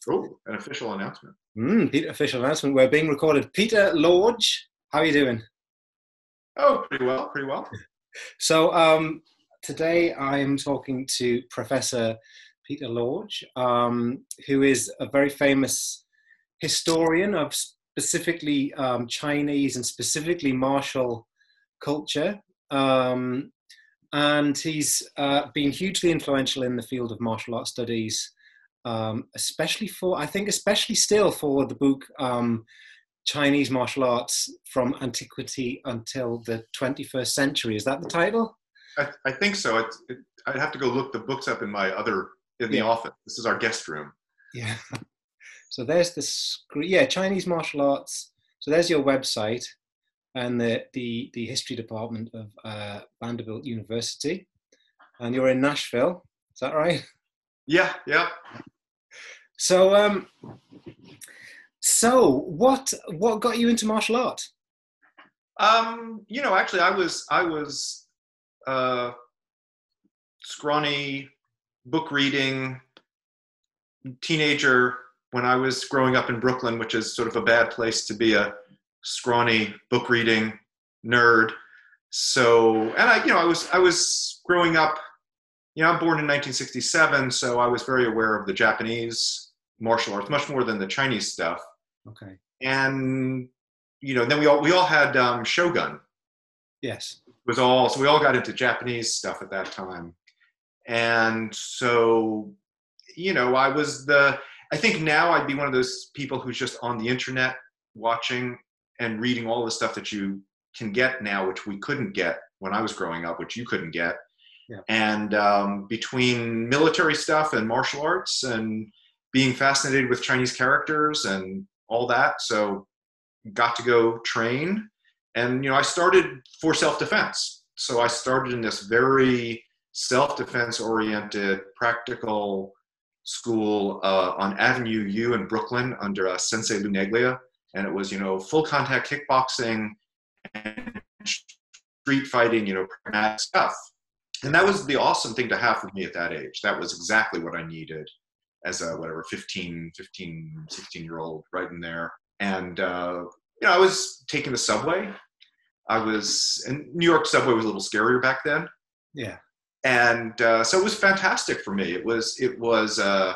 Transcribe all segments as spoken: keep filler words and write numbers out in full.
Oh, an official announcement. Mm, Peter, official announcement. We're being recorded. Peter Lorge, how are you doing? Oh, pretty well, pretty well. So um, today I'm talking to Professor Peter Lorge, um, who is a very famous historian of specifically um, Chinese and specifically martial culture. Um, and he's uh, been hugely influential in the field of martial arts studies, um, especially for, I think, especially still for the book um, Chinese Martial Arts from Antiquity Until the twenty-first Century. Is that the title? I, I think so. It, it, I'd have to go look the books up in my other, in the Yeah. office. This is our guest room. Yeah. So there's the screen. Yeah, Chinese Martial Arts. So there's your website and the, the, the history department of uh, Vanderbilt University. And you're in Nashville. Is that right? Yeah, yeah. So, um, so what what got you into martial art? Um, you know, actually, I was I was uh, scrawny, book reading teenager when I was growing up in Brooklyn, which is sort of a bad place to be a scrawny book reading nerd. So, and I, you know, I was I was growing up. You know, I'm born in nineteen sixty-seven, so I was very aware of the Japanese martial arts, much more than the Chinese stuff. Okay. And, you know, then we all we all had um, Shogun. Yes. It was all, so we all got into Japanese stuff at that time. And so, you know, I was the, I think now I'd be one of those people who's just on the internet watching and reading all the stuff that you can get now, which we couldn't get when I was growing up, which you couldn't get. Yeah. And um, between military stuff and martial arts and being fascinated with Chinese characters and all that, so got to go train. And, you know, I started for self-defense. So I started in this very self-defense oriented, practical school uh, on Avenue U in Brooklyn under uh, Sensei Lou Neglia. And it was, you know, full contact kickboxing and street fighting, you know, pragmatic stuff. And that was the awesome thing to have for me at that age. That was exactly what I needed as a, whatever, fifteen, fifteen, sixteen year old right in there. And, uh, you know, I was taking the subway. I was, and New York subway was a little scarier back then. Yeah. And uh, so it was fantastic for me. It was, it was uh,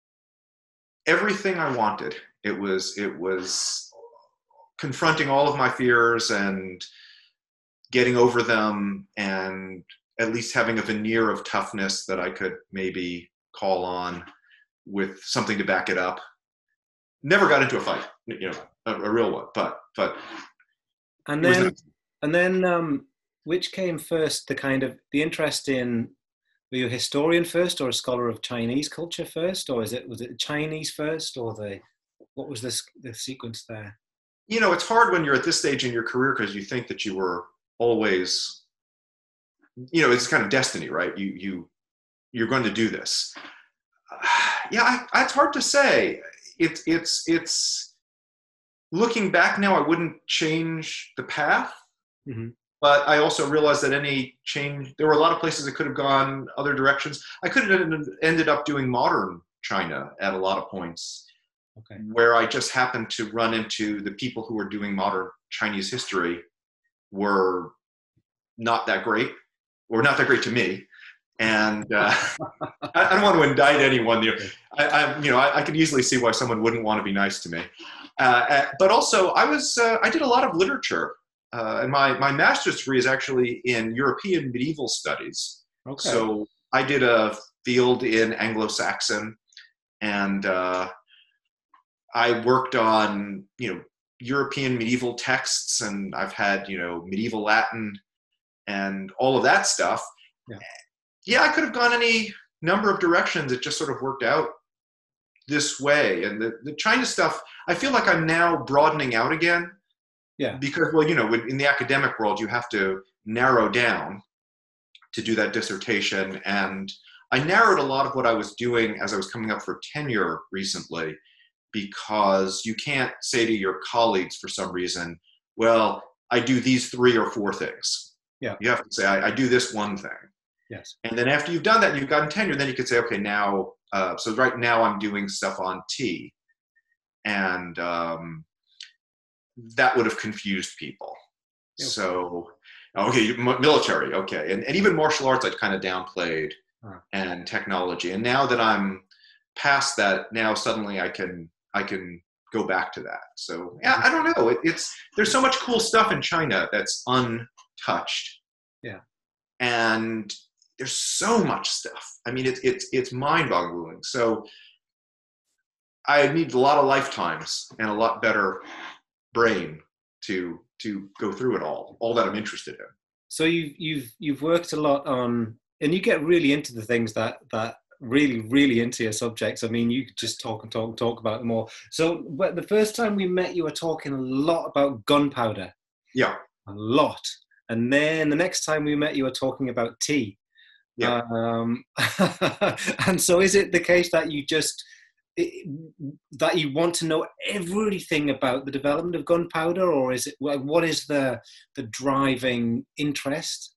everything I wanted. It was, it was confronting all of my fears and getting over them and at least having a veneer of toughness that I could maybe call on with something to back it up. Never got into a fight, you know, a, a real one, but, but. And then, nice. and then, um, which came first, the kind of, the interest in, were you a historian first or a scholar of Chinese culture first? Or is it, was it Chinese first or the, what was this, the sequence there? You know, it's hard when you're at this stage in your career because you think that you were always, you know, it's kind of destiny, right? You, you, you're going to do this. Uh, yeah, I, it's hard to say. It's, it's, it's, looking back now, I wouldn't change the path, mm-hmm. but I also realized that any change, there were a lot of places that could have gone other directions. I could have ended up doing modern China at a lot of points, okay. where I just happened to run into the people who were doing modern Chinese history were not that great. Or not that great to me, and uh, I, I don't want to indict anyone. You know, I, I, you know, I, I could easily see why someone wouldn't want to be nice to me. Uh, but also, I was, uh, I did a lot of literature, uh, and my my master's degree is actually in European medieval studies. Okay. So I did a field in Anglo-Saxon, and uh, I worked on, you know, European medieval texts, and I've had, you know, medieval Latin. And all of that stuff. Yeah. yeah, I could have gone any number of directions. It just sort of worked out this way. And the, the China stuff, I feel like I'm now broadening out again. Yeah. Because, well, you know, in the academic world, you have to narrow down to do that dissertation. And I narrowed a lot of what I was doing as I was coming up for tenure recently, because you can't say to your colleagues for some reason, well, I do these three or four things. Yeah. You have to say, I, I do this one thing. Yes. And then after you've done that and you've gotten tenure, then you could say, okay, now, uh, so right now I'm doing stuff on tea. And um, that would have confused people. Okay. So, okay, military, okay. And, and even martial arts I'd kind of downplayed, huh. and technology. And now that I'm past that, now suddenly I can, I can go back to that. So yeah, I don't know. It, it's, there's so much cool stuff in China that's untouched. Yeah. And there's so much stuff. I mean, it's, it's, it's mind-boggling. So I need a lot of lifetimes and a lot better brain to, to go through it all, all that I'm interested in. So you've, you've, you've worked a lot on, and you get really into the things that, that really, really into your subjects. I mean, you could just talk and talk and talk about them all. So but the first time we met, you were talking a lot about gunpowder. Yeah. A lot. And then the next time we met, you were talking about tea. Yeah. Um, and so is it the case that you just, that you want to know everything about the development of gunpowder, or is it, what is the, the driving interest?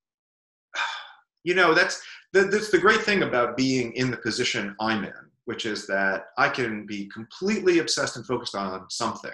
You know, that's the, that's the great thing about being in the position I'm in, which is that I can be completely obsessed and focused on something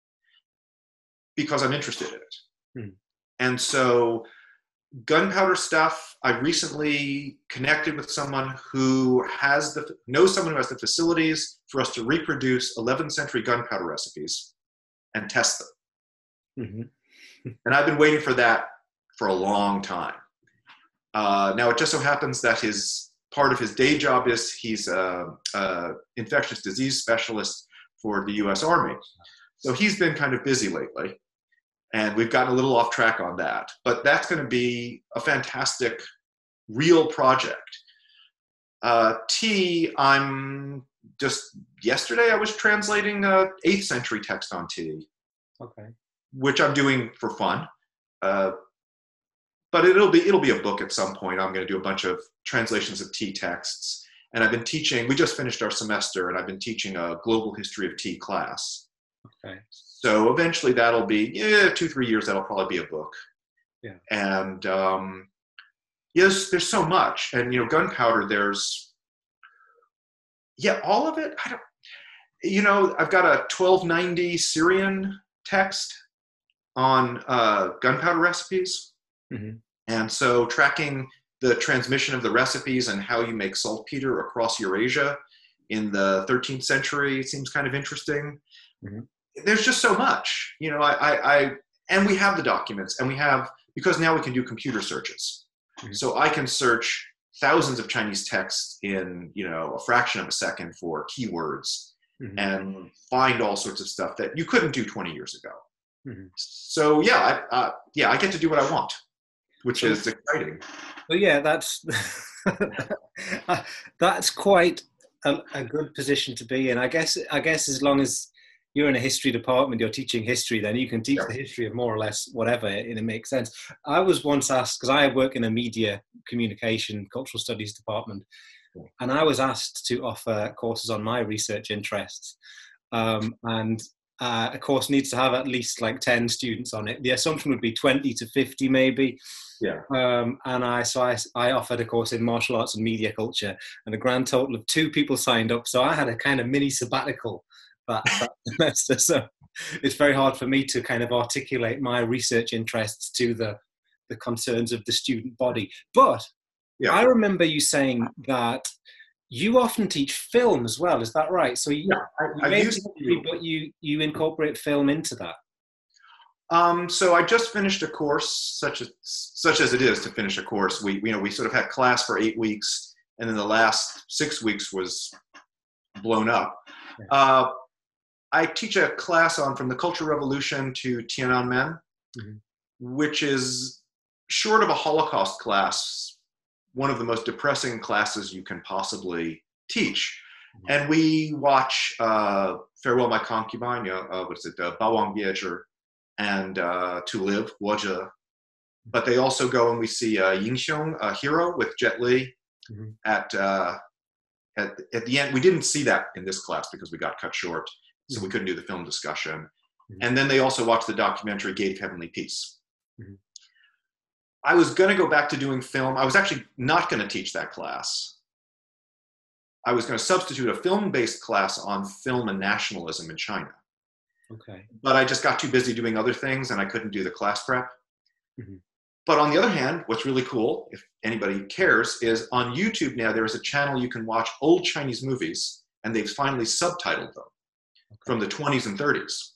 because I'm interested in it. Hmm. And so gunpowder stuff, I recently connected with someone who has the, knows someone who has the facilities for us to reproduce eleventh century gunpowder recipes and test them. Mm-hmm. And I've been waiting for that for a long time. Uh, now, it just so happens that his part of his day job is he's a, a infectious disease specialist for the U S Army. So he's been kind of busy lately. And we've gotten a little off track on that. But that's going to be a fantastic, real project. Uh, tea, I'm just, yesterday I was translating a eighth century text on tea. Okay. Which I'm doing for fun. Uh, but it'll be, it'll be a book at some point. I'm going to do a bunch of translations of tea texts. And I've been teaching, we just finished our semester, and I've been teaching a global history of tea class. Okay. So eventually that'll be, yeah, two, three years, that'll probably be a book. Yeah. And um, yes, there's so much. And, you know, gunpowder, there's, yeah, all of it. I don't, you know, I've got a twelve ninety Syrian text on uh, gunpowder recipes. Mm-hmm. And so tracking the transmission of the recipes and how you make saltpeter across Eurasia in the thirteenth century seems kind of interesting. Mm-hmm. There's just so much, you know, I, I, I, and we have the documents, and we have, because now we can do computer searches. Mm-hmm. So I can search thousands of Chinese texts in, you know, a fraction of a second for keywords, mm-hmm. and find all sorts of stuff that you couldn't do twenty years ago. Mm-hmm. So yeah, I, uh, yeah, I get to do what I want, which so, is exciting. Well, yeah, that's, that's quite a, a good position to be in. I guess, I guess as long as you're in a history department, you're teaching history, then you can teach yeah. the history of more or less whatever, and it makes sense. I was once asked, because I work in a media communication, cultural studies department, and I was asked to offer courses on my research interests. Um, and uh, a course needs to have at least like ten students on it. The assumption would be twenty to fifty maybe. Yeah. Um, and I, so I, I offered a course in martial arts and media culture, and a grand total of two people signed up. So I had a kind of mini sabbatical that, that semester. So it's very hard for me to kind of articulate my research interests to the, the concerns of the student body. But yeah. I remember you saying that you often teach film as well. Is that right? So you, yeah, I, you I used to, but you, you incorporate film into that. Um, so I just finished a course, such as such as it is to finish a course. We, you know, we sort of had class for eight weeks, and then the last six weeks was blown up. Yeah. Uh, I teach a class on From the Cultural Revolution to Tiananmen, mm-hmm. which is, short of a Holocaust class, one of the most depressing classes you can possibly teach. Mm-hmm. And we watch uh, Farewell My Concubine, uh, what is it, uh, Bao Wang Bierzhi, and uh, To Live, Wozhe. But they also go and we see uh, Ying Xiong, a hero with Jet Li, mm-hmm. at, uh, at, at the end. We didn't see that in this class because we got cut short. So we couldn't do the film discussion. Mm-hmm. And then they also watched the documentary Gate of Heavenly Peace. Mm-hmm. I was going to go back to doing film. I was actually not going to teach that class. I was going to substitute a film-based class on film and nationalism in China. Okay. But I just got too busy doing other things and I couldn't do the class prep. Mm-hmm. But on the other hand, what's really cool, if anybody cares, is on YouTube now there is a channel you can watch old Chinese movies, and they've finally subtitled them okay. from the twenties and thirties.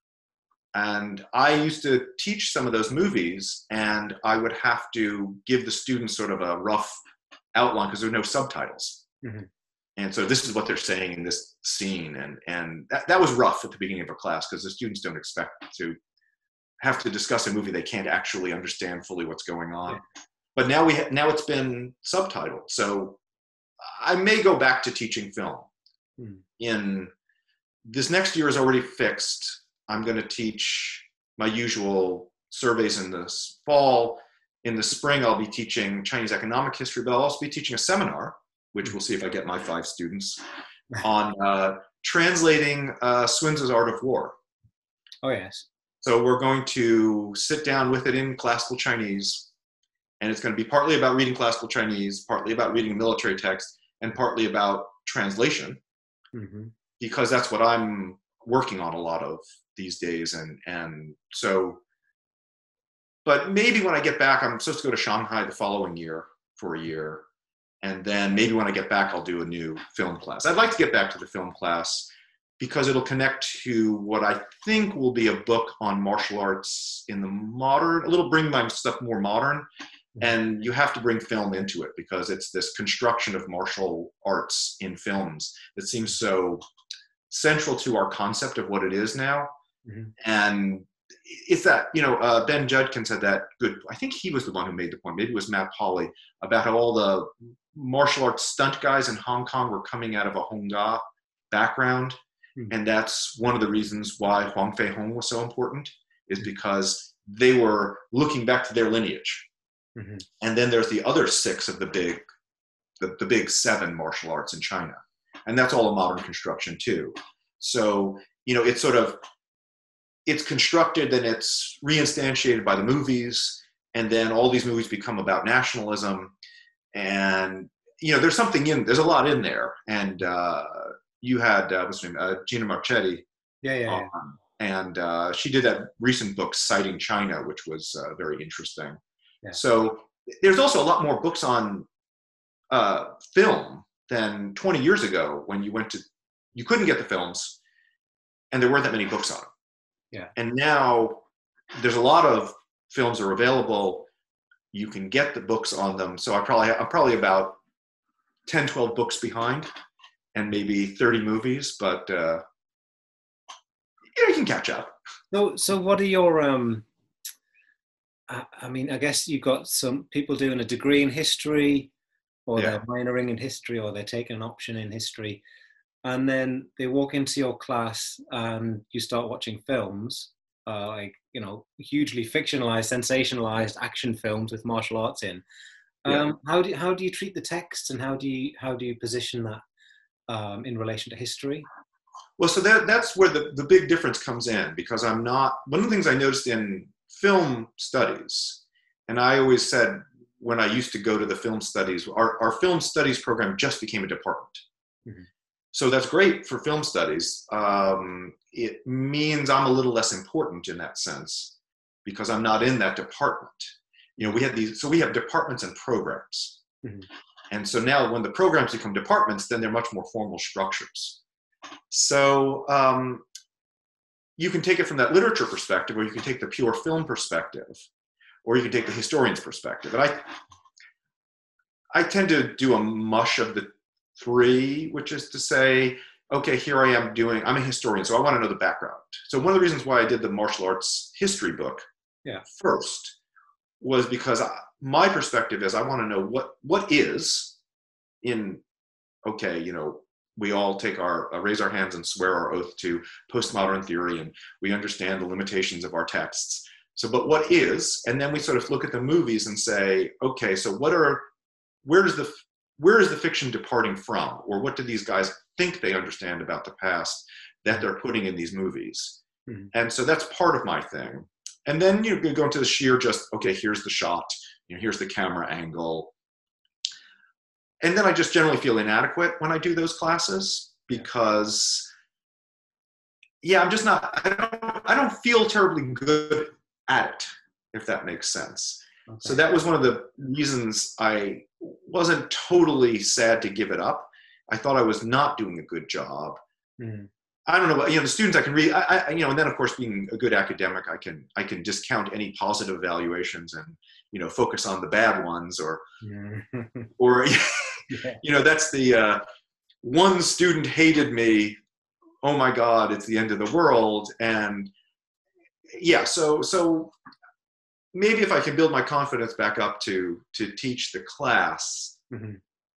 And I used to teach some of those movies, and I would have to give the students sort of a rough outline because there were no subtitles. Mm-hmm. And so this is what they're saying in this scene. And, and that, that was rough at the beginning of a class because the students don't expect to have to discuss a movie they can't actually understand fully what's going on. Yeah. But now we ha- now it's been subtitled. So I may go back to teaching film. Mm. In this next year is already fixed. I'm going to teach my usual surveys in the fall. In the spring, I'll be teaching Chinese economic history, but I'll also be teaching a seminar, which we'll see if I get my five students, on uh, translating uh, Sun-Tzu's Art of War. Oh, yes. So we're going to sit down with it in classical Chinese, and it's going to be partly about reading classical Chinese, partly about reading military text, and partly about translation, mm-hmm. because that's what I'm working on a lot of these days. And, and so, but maybe when I get back, I'm supposed to go to Shanghai the following year for a year. And then maybe when I get back, I'll do a new film class. I'd like to get back to the film class because it'll connect to what I think will be a book on martial arts in the modern, a little bring my stuff more modern. And you have to bring film into it because it's this construction of martial arts in films that seems so central to our concept of what it is now. Mm-hmm. And it's that, you know, uh, Ben Judkins had that good, I think he was the one who made the point, maybe it was Matt Polly, about how all the martial arts stunt guys in Hong Kong were coming out of a Hung Ga background. Mm-hmm. And that's one of the reasons why Huang Fei Hong was so important, is because they were looking back to their lineage. Mm-hmm. And then there's the other six of the big, the, the big seven martial arts in China. And that's all a modern construction too. So, you know, it's sort of, it's constructed and it's reinstantiated by the movies. And then all these movies become about nationalism. And, you know, there's something in, there's a lot in there. And uh, you had, uh, what's her name, uh, Gina Marchetti. Yeah, yeah, yeah. Um, and uh, she did that recent book, Citing China, which was uh, very interesting. Yeah. So there's also a lot more books on uh, film than twenty years ago when you went to, you couldn't get the films and there weren't that many books on them. Yeah. And now there's a lot of films are available. You can get the books on them. So I probably, I'm probably about ten, twelve books behind and maybe thirty movies, but uh, you know, you can catch up. So, so what are your, um, I mean, I guess you've got some people doing a degree in history, or yeah. they're minoring in history, or they're taking an option in history. And then they walk into your class and you start watching films, uh, like, you know, hugely fictionalized, sensationalized action films with martial arts in. Um, yeah. How do you, how do you treat the text, and how do you, how do you position that um, in relation to history? Well, so that, that's where the, the big difference comes in, because I'm not, one of the things I noticed in film studies, and I always said when I used to go to the film studies, our, our film studies program just became a department. Mm-hmm. So that's great for film studies. Um, it means I'm a little less important in that sense because I'm not in that department. You know, we have these, so we have departments and programs. Mm-hmm. And so now when the programs become departments, then they're much more formal structures. So um, you can take it from that literature perspective, or you can take the pure film perspective, or you can take the historian's perspective. And I, I tend to do a mush of the three, which is to say, okay, here I am doing, I'm a historian, so I want to know the background. So one of the reasons why I did the martial arts history book yeah. first was because I, my perspective is I want to know what what is in, okay, you know, we all take our, uh, raise our hands and swear our oath to postmodern theory, and we understand the limitations of our texts. So, but what is, and then we sort of look at the movies and say, okay, so what are, where does the, where is the fiction departing from? Or what do these guys think they understand about the past that they're putting in these movies? Mm-hmm. And so that's part of my thing. And then you go into the sheer just, okay, here's the shot, You know, here's the camera angle. And then I just generally feel inadequate when I do those classes because, yeah, I'm just not, I don't, I don't feel terribly good at it, if that makes sense. Okay. So that was one of the reasons I wasn't totally sad to give it up. I thought I was not doing a good job. Mm. I don't know, but, you know, the students I can read, I, I, you know, and then of course being a good academic, I can, I can discount any positive evaluations and, you know, focus on the bad ones or, or, yeah. You know, that's the, uh, one student hated me. Oh my God, it's the end of the world. And yeah, so, so maybe if I can build my confidence back up to, to teach the class. Mm-hmm.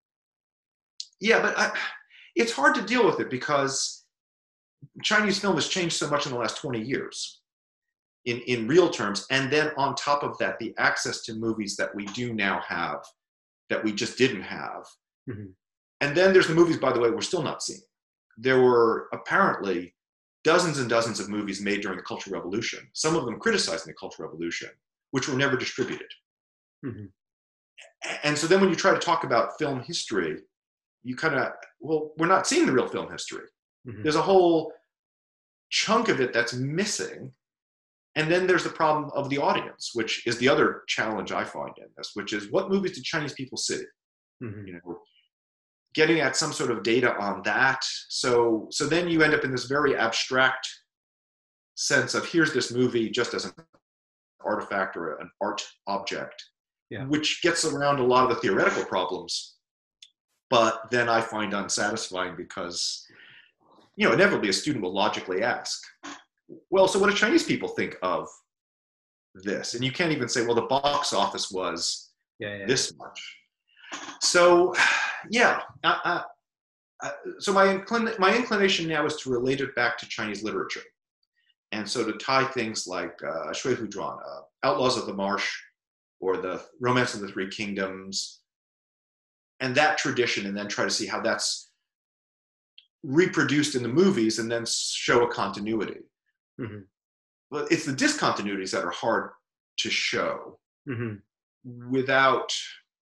Yeah, but I, it's hard to deal with it because Chinese film has changed so much in the last twenty years in, in real terms. And then on top of that, the access to movies that we do now have that we just didn't have. Mm-hmm. And then there's the movies, by the way, we're still not seeing. There were apparently dozens and dozens of movies made during the Cultural Revolution, some of them criticizing the Cultural Revolution, which were never distributed. Mm-hmm. And so then when you try to talk about film history, you kind of, well, we're not seeing the real film history. Mm-hmm. There's a whole chunk of it that's missing. And then there's the problem of the audience, which is the other challenge I find in this, which is what movies do Chinese people see? Mm-hmm. You know, getting at some sort of data on that. So, so then you end up in this very abstract sense of here's this movie just as an artifact or an art object, yeah. which gets around a lot of the theoretical problems. But then I find unsatisfying because, you know, inevitably a student will logically ask, well, so what do Chinese people think of this? And you can't even say, well, the box office was yeah, yeah, this yeah. much. So, yeah. I, I, so my, inclin- my inclination now is to relate it back to Chinese literature. And so to tie things like uh, Shui Hu Zhuan, uh, Outlaws of the Marsh, or the Romance of the Three Kingdoms, and that tradition, and then try to see how that's reproduced in the movies and then show a continuity. Mm-hmm. But it's the discontinuities that are hard to show mm-hmm. without,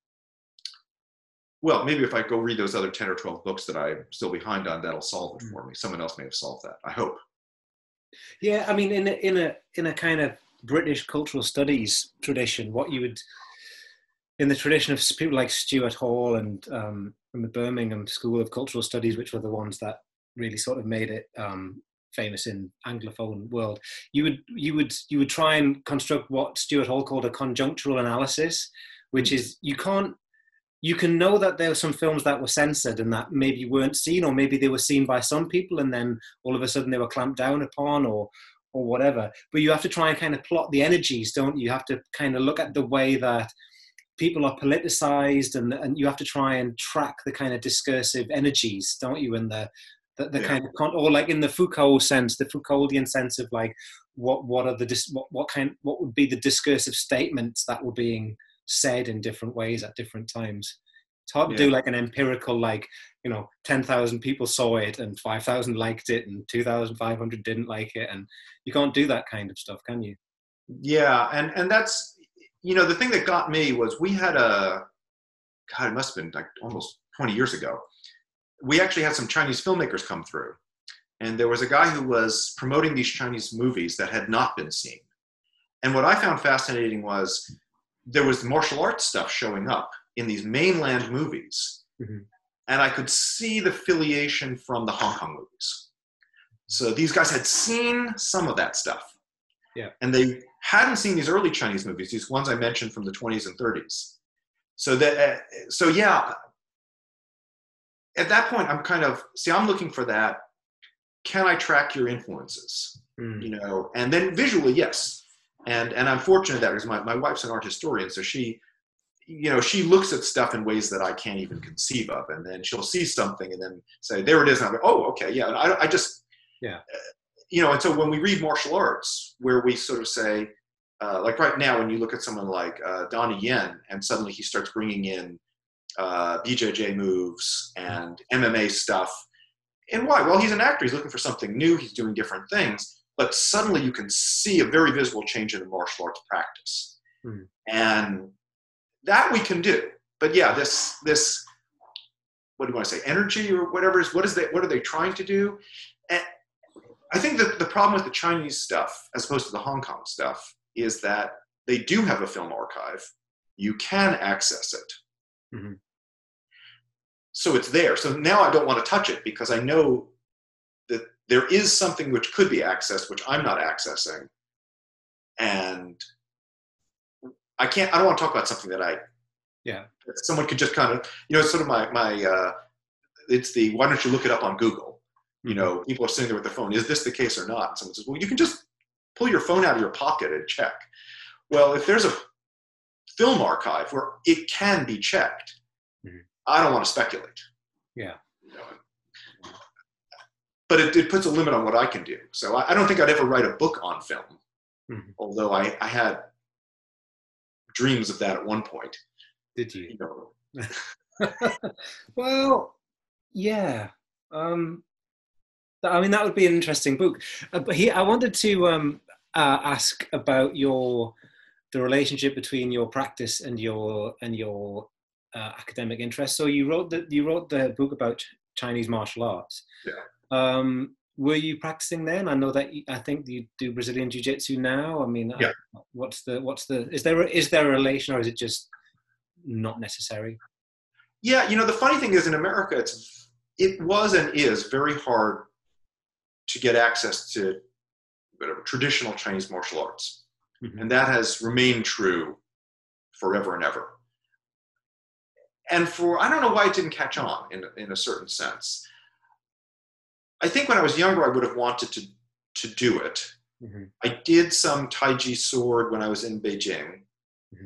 well, maybe if I go read those other ten or twelve books that I'm still behind on, that'll solve it mm-hmm. for me. Someone else may have solved that, I hope. Yeah, I mean, in a, in a, in a kind of British cultural studies tradition, what you would, in the tradition of people like Stuart Hall and um, from the Birmingham School of Cultural Studies, which were the ones that really sort of made it um, famous in Anglophone world, you would you would you would try and construct what Stuart Hall called a conjunctural analysis, which is you can't you can know that there were some films that were censored and that maybe weren't seen, or maybe they were seen by some people and then all of a sudden they were clamped down upon, or or whatever. But you have to try and kind of plot the energies, don't you? You have to kind of look at the way that people are politicized, and, and you have to try and track the kind of discursive energies, don't you? And the, the, the yeah. kind of, con- or like in the Foucault sense, the Foucauldian sense of like, what, what are the, dis- what, what kind, what would be the discursive statements that were being said in different ways at different times. It's hard to yeah. do like an empirical, like, you know, ten thousand people saw it and five thousand liked it and two thousand five hundred didn't like it. And you can't do that kind of stuff, can you? Yeah. And, and that's, you know, the thing that got me was we had a, God, it must have been like almost twenty years ago. We actually had some Chinese filmmakers come through. And there was a guy who was promoting these Chinese movies that had not been seen. And what I found fascinating was there was martial arts stuff showing up in these mainland movies. Mm-hmm. And I could see the affiliation from the Hong Kong movies. So these guys had seen some of that stuff. Yeah. And they hadn't seen these early Chinese movies, these ones I mentioned from the twenties and thirties. So that, uh, so yeah, at that point, I'm kind of, see, I'm looking for that. Can I track your influences? Mm. You know, and then visually, yes. And and I'm fortunate that because my, my wife's an art historian, so she, you know, she looks at stuff in ways that I can't even conceive of, and then she'll see something and then say, there it is. And I'm like, oh, okay, yeah. And I, I just, yeah. Uh, you know, and so when we read martial arts, where we sort of say, uh, like right now, when you look at someone like uh, Donnie Yen, and suddenly he starts bringing in uh, B J J moves and M M A stuff. And why? Well, he's an actor. He's looking for something new. He's doing different things. But suddenly you can see a very visible change in the martial arts practice. Mm. And that we can do. But yeah, this this what do you want to say, energy or whatever is what is that? What are they trying to do? And I think that the problem with the Chinese stuff, as opposed to the Hong Kong stuff, is that they do have a film archive. You can access it. Mm-hmm. So it's there. So now I don't want to touch it because I know that there is something which could be accessed, which I'm not accessing. And I can't, I don't want to talk about something that I, yeah, that someone could just kind of, you know, it's sort of my, my, uh, it's the, why don't you look it up on Google? You know, people are sitting there with their phone. Is this the case or not? And someone says, well, you can just pull your phone out of your pocket and check. Well, if there's a film archive where it can be checked, mm-hmm. I don't want to speculate. Yeah. You know, but it, it puts a limit on what I can do. So I, I don't think I'd ever write a book on film, mm-hmm. although I, I had dreams of that at one point. Did you? You know. Well, yeah. Um, I mean, that would be an interesting book. Uh, but he, I wanted to um, uh, ask about your the relationship between your practice and your and your uh, academic interests. So you wrote the you wrote the book about Chinese martial arts. Yeah. Um, were you practicing then? I know that you, I think you do Brazilian Jiu-Jitsu now. I mean, yeah. I, what's the what's the is there a, is there a relation, or is it just not necessary? Yeah, you know, the funny thing is in America, it's it was and is very hard to get access to whatever, traditional Chinese martial arts. Mm-hmm. And that has remained true forever and ever. And for, I don't know why it didn't catch on in, in a certain sense. I think when I was younger, I would have wanted to, to do it. Mm-hmm. I did some Taiji sword when I was in Beijing. Mm-hmm.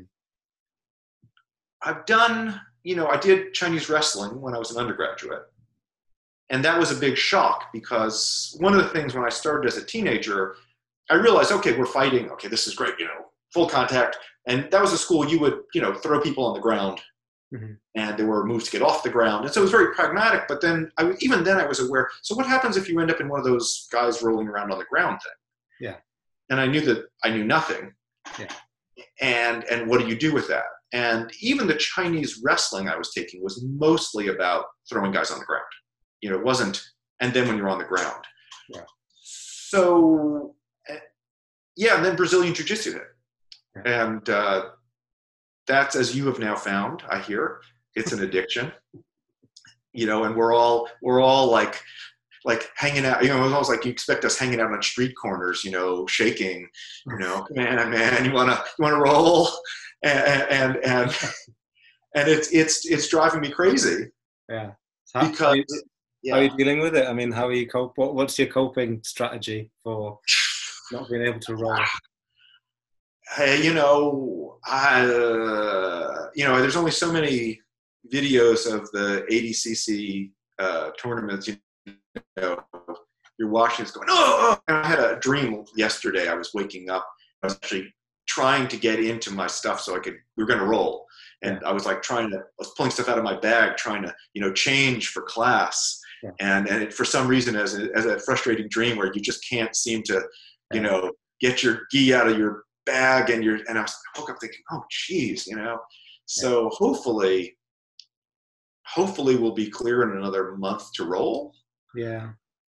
I've done, you know, I did Chinese wrestling when I was an undergraduate. And that was a big shock because one of the things when I started as a teenager, I realized, okay, we're fighting. Okay, this is great, you know, full contact. And that was a school you would, you know, throw people on the ground. Mm-hmm. And there were moves to get off the ground. And so it was very pragmatic. But then, I, even then I was aware, so what happens if you end up in one of those guys rolling around on the ground thing? Yeah. And I knew that I knew nothing. Yeah. And, and what do you do with that? And even the Chinese wrestling I was taking was mostly about throwing guys on the ground. You know, it wasn't, and then when you're on the ground. Yeah. So, yeah, and then Brazilian Jiu-Jitsu hit. Yeah. And uh, that's, as you have now found, I hear, it's an addiction. You know, and we're all, we're all like, like hanging out, you know, it's almost like you expect us hanging out on street corners, you know, shaking, you know, man, man, you want to, you want to roll? And, and, and, and it's, it's, it's driving me crazy. Yeah. Because... Yeah. How are you dealing with it? I mean, how are you cope? What, what's your coping strategy for not being able to roll? Hey, you know, I, uh, you know, there's only so many videos of the eighty C C uh, tournaments. You know, you're watching, it's going, oh, oh! I had a dream yesterday. I was waking up. I was actually trying to get into my stuff so I could. We were going to roll, and yeah. I was like trying to. I was pulling stuff out of my bag, trying to, you know, change for class. Yeah. And and it, for some reason, as a, as a frustrating dream where you just can't seem to, you know, get your gi out of your bag, and you're and I was I woke up thinking, oh, geez, you know. So yeah. hopefully, hopefully we'll be clear in another month to roll. Yeah.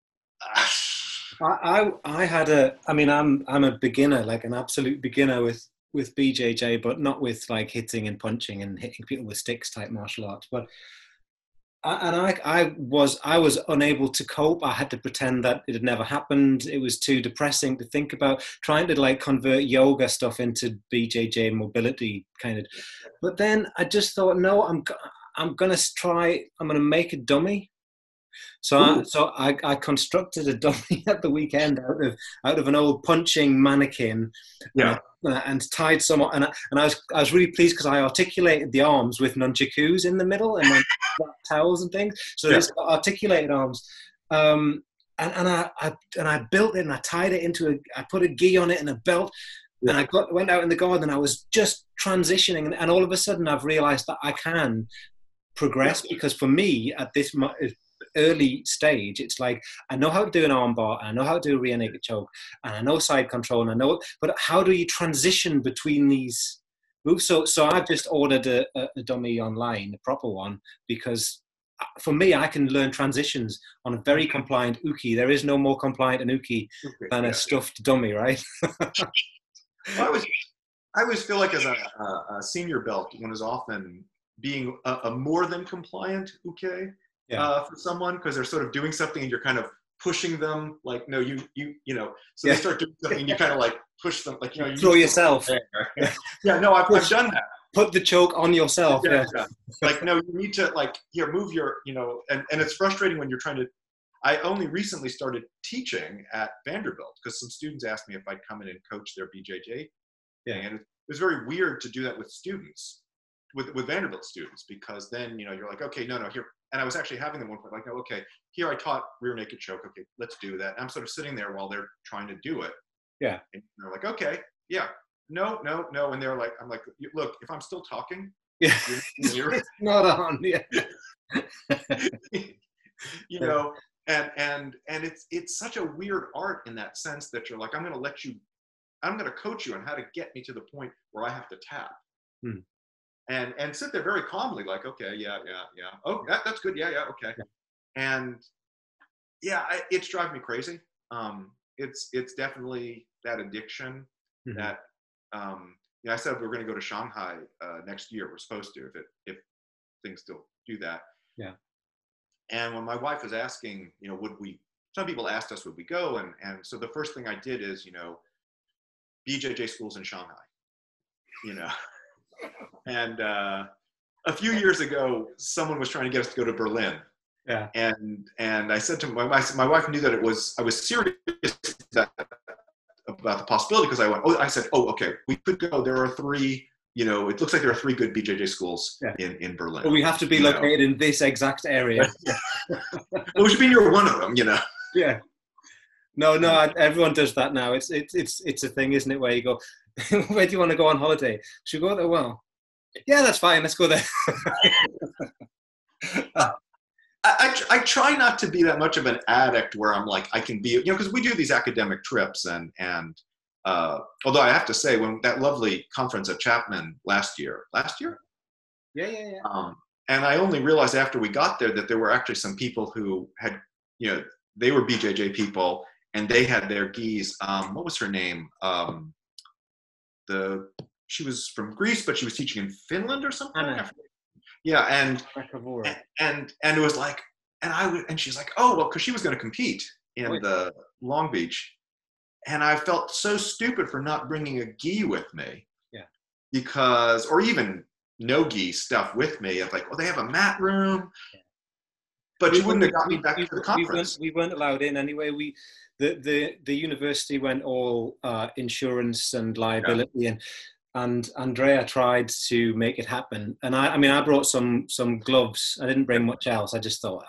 I, I I had a. I mean, I'm I'm a beginner, like an absolute beginner with with B J J, but not with like hitting and punching and hitting people with sticks type martial arts, but. And I, I was, I was unable to cope. I had to pretend that it had never happened. It was too depressing to think about. Trying to like convert yoga stuff into B J J mobility kind of. But then I just thought, no, I'm, I'm gonna try. I'm gonna make a dummy. So, I, so I, I constructed a dummy at the weekend out of out of an old punching mannequin. Yeah. And, and tied some, and I, and I was I was really pleased because I articulated the arms with nunchakus in the middle and then towels and things. So yeah. It's got articulated arms, um, and and I, I and I built it and I tied it into a. I put a gi on it and a belt, yeah. And I got went out in the garden. And I was just transitioning, and, and all of a sudden I've realised that I can progress yeah. because for me at this early stage, it's like I know how to do an armbar, I know how to do a rear naked choke, and I know side control, and I know. But how do you transition between these move. So, so I've just ordered a, a, a dummy online, a proper one, because for me, I can learn transitions on a very compliant Uki. There is no more compliant an Uki than a stuffed dummy, right? well, I was, I always feel like as a, a, a senior belt, one is often being a, a more than compliant Uke yeah. uh, for someone, because they're sort of doing something and you're kind of pushing them, like, no, you, you, you know, so yeah. they start doing something and you kind of like push them, like, you know, you throw yourself. yeah, no, I've, I've done that. Put the choke on yourself. Yeah, Yeah. yeah. Like, no, you need to, like, here, move your, you know, and, and it's frustrating when you're trying to, I only recently started teaching at Vanderbilt because some students asked me if I'd come in and coach their B J J. Yeah. And it was very weird to do that with students, with, with Vanderbilt students, because then, you know, you're like, okay, no, no, here. And I was actually having them one point, like, no, okay, here I taught rear naked choke. Okay, let's do that. And I'm sort of sitting there while they're trying to do it. Yeah. And they're like, okay, yeah. No, no, no. And they're like, I'm like, look, if I'm still talking, yeah, you're, you're not on. Yeah. you know, and and and it's it's such a weird art in that sense that you're like, I'm going to let you, I'm going to coach you on how to get me to the point where I have to tap, hmm. and and sit there very calmly, like, okay, yeah, yeah, yeah. Oh, that, that's good. Yeah, yeah, okay. Yeah. And yeah, I, it's driving me crazy. Um, it's it's definitely that addiction mm-hmm. that. Um, yeah, I said we we're going to go to Shanghai uh, next year. We're supposed to, if it if things still do that. Yeah. And when my wife was asking, you know, would we? Some people asked us, would we go? And and so the first thing I did is, you know, B J J schools in Shanghai. You know, and uh, a few years ago, someone was trying to get us to go to Berlin. Yeah. And and I said to my my, my wife knew that it was I was serious that. About the possibility, because I went, oh, I said, oh, okay, we could go. There are three, you know, it looks like there are three good B J J schools yeah. in, in Berlin. Well, we have to be located know. in this exact area. Well, we should be near one of them, you know. Yeah. No, no, I, everyone does that now. It's it's it's it's a thing, isn't it? Where you go, where do you want to go on holiday? Should we go there? Well, yeah, that's fine. Let's go there. uh, I, I try not to be that much of an addict where I'm like, I can be, you know, because we do these academic trips and, and uh, although I have to say, when that lovely conference at Chapman last year, last year? Yeah, yeah, yeah. Um, and I only realized after we got there that there were actually some people who had, you know, they were B J J people and they had their gis. Um, what was her name? Um, the, she was from Greece, but she was teaching in Finland or something. Anna. Yeah, and, and and it was like, and I would, and she's like, oh well, because she was going to compete in Wait. the Long Beach, and I felt so stupid for not bringing a gi with me. Yeah. Because, or even no gi stuff with me. It's like, well, they have a mat room, yeah. but we you wouldn't have got me back we, to the we conference. Weren't, we weren't allowed in anyway. We, the the the university went all uh, insurance and liability yeah. and. And Andrea tried to make it happen. And I, I mean, I brought some some gloves. I didn't bring much else. I just thought,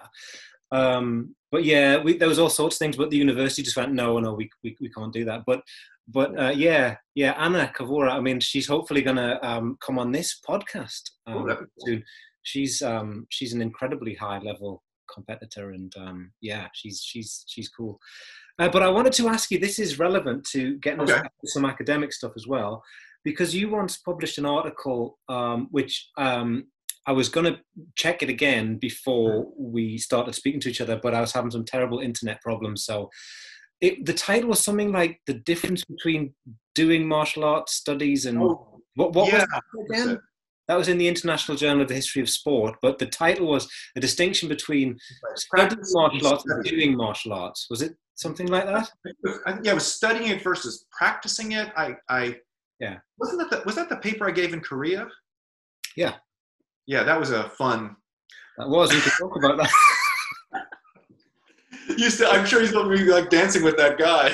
um, but yeah, we, there was all sorts of things. But the university just went, no, no, we we, we can't do that. But but uh, yeah, yeah, Anna Kavura. I mean, she's hopefully gonna um, come on this podcast um, oh, soon. She's um, she's an incredibly high level competitor, and um, yeah, she's she's she's cool. Uh, but I wanted to ask you. This is relevant to getting okay. us back to some academic stuff as well. Because you once published an article, um, which um, I was going to check it again before we started speaking to each other, but I was having some terrible internet problems. So it, the title was something like "The Difference Between Doing Martial Arts Studies and..." Oh, what, what yeah, was that again? That was in the International Journal of the History of Sport, but the title was "A Distinction Between Studying Martial Arts and Doing Martial Arts." Was it something like that? I think yeah, I was studying it versus practicing it. I... I Yeah. Wasn't that the, was that the paper I gave in Korea? Yeah. Yeah, that was a fun. That was. We could talk about that. You still, I'm sure you still be like dancing with that guy.